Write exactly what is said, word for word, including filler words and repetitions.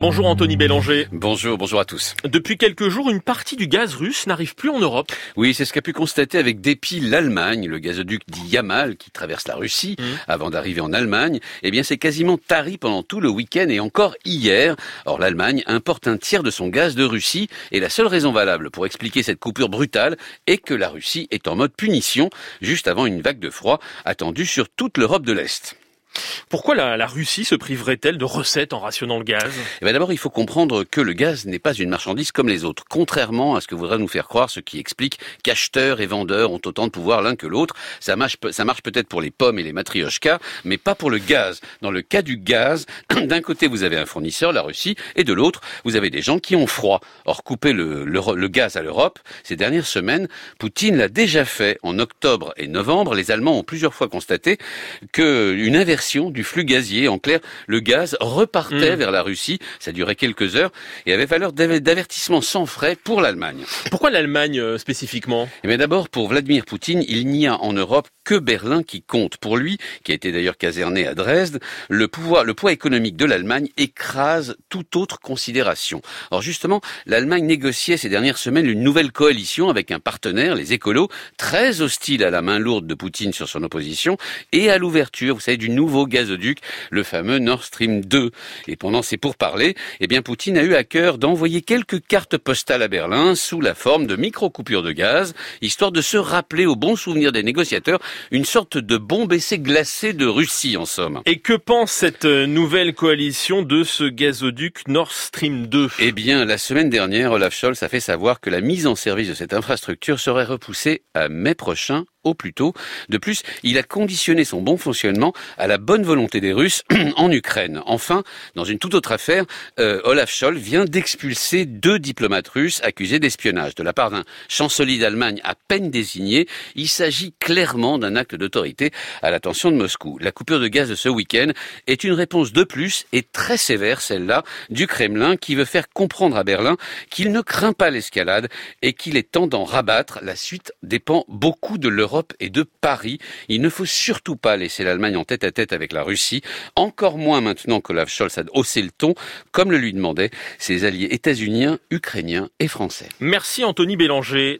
Bonjour Anthony Bélanger. Bonjour, bonjour à tous. Depuis quelques jours, une partie du gaz russe n'arrive plus en Europe. Oui, c'est ce qu'a pu constater avec dépit l'Allemagne. Le gazoduc dit Yamal, qui traverse la Russie mmh. avant d'arriver en Allemagne, eh bien c'est quasiment tari pendant tout le week-end et encore hier. Or l'Allemagne importe un tiers de son gaz de Russie et la seule raison valable pour expliquer cette coupure brutale est que la Russie est en mode punition, juste avant une vague de froid attendue sur toute l'Europe de l'Est. Pourquoi la, la Russie se priverait-elle de recettes en rationnant le gaz ? Eh bien d'abord, il faut comprendre que le gaz n'est pas une marchandise comme les autres, contrairement à ce que voudrait nous faire croire, ce qui explique qu'acheteurs et vendeurs ont autant de pouvoir l'un que l'autre. Ça marche, ça marche peut-être pour les pommes et les matrioshkas, mais pas pour le gaz. Dans le cas du gaz, d'un côté vous avez un fournisseur, la Russie, et de l'autre vous avez des gens qui ont froid. Or, couper le, le, le gaz à l'Europe, ces dernières semaines, Poutine l'a déjà fait. En octobre et novembre, les Allemands ont plusieurs fois constaté qu'une inversion du flux gazier. En clair, le gaz repartait mmh. vers la Russie. Ça durait quelques heures et avait valeur d'avertissement sans frais pour l'Allemagne. Pourquoi l'Allemagne euh, spécifiquement ? Eh bien d'abord, pour Vladimir Poutine, il n'y a en Europe que Berlin qui compte. Pour lui, qui a été d'ailleurs caserné à Dresde, le pouvoir, le poids économique de l'Allemagne écrase toute autre considération. Or justement, l'Allemagne négociait ces dernières semaines une nouvelle coalition avec un partenaire, les écolos, très hostile à la main lourde de Poutine sur son opposition et à l'ouverture, vous savez, du nouveau gazoduc, le fameux Nord Stream deux. Et pendant ces pourparlers, eh bien Poutine a eu à cœur d'envoyer quelques cartes postales à Berlin sous la forme de micro-coupures de gaz, histoire de se rappeler au bon souvenir des négociateurs une sorte de bombe essai glacé de Russie en somme. Et que pense cette nouvelle coalition de ce gazoduc Nord Stream deux ? Eh bien, la semaine dernière, Olaf Scholz a fait savoir que la mise en service de cette infrastructure serait repoussée à mai prochain au plus tôt. De plus, il a conditionné son bon fonctionnement à la bonne volonté des Russes en Ukraine. Enfin, dans une toute autre affaire, euh, Olaf Scholz vient d'expulser deux diplomates russes accusés d'espionnage de la part d'un chancelier d'Allemagne à peine désigné. Il s'agit clairement d'un acte d'autorité à l'attention de Moscou. La coupure de gaz de ce week-end est une réponse de plus et très sévère, celle-là, du Kremlin qui veut faire comprendre à Berlin qu'il ne craint pas l'escalade et qu'il est temps d'en rabattre. La suite dépend beaucoup de l'Europe et de Paris. Il ne faut surtout pas laisser l'Allemagne en tête à tête avec la Russie, encore moins maintenant qu'Olaf Scholz a haussé le ton, comme le lui demandaient ses alliés états-uniens, ukrainiens et français. Merci Anthony Bélanger.